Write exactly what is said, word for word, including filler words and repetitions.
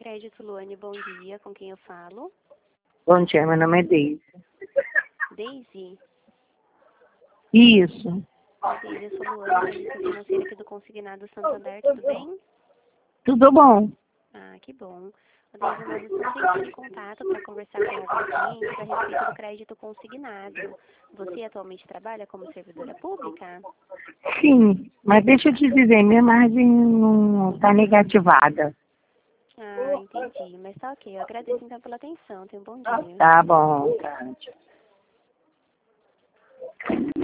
Crédito Luane, bom dia. Com quem eu falo? Bom dia, meu nome é Deise. Deise? Isso. Deise, eu sou Luane, analista financeira aqui do Consignado Santander, tudo bem? Tudo bom? Ah, que bom. Deise, nós estamos entrando em contato para conversar com alguns clientes a respeito do crédito consignado. Você atualmente trabalha como servidora pública? Sim, mas deixa eu te dizer, minha margem não está negativada. Ah, entendi. Mas tá ok. Eu agradeço então pela atenção. Tenha um bom dia. Tá bom, tá.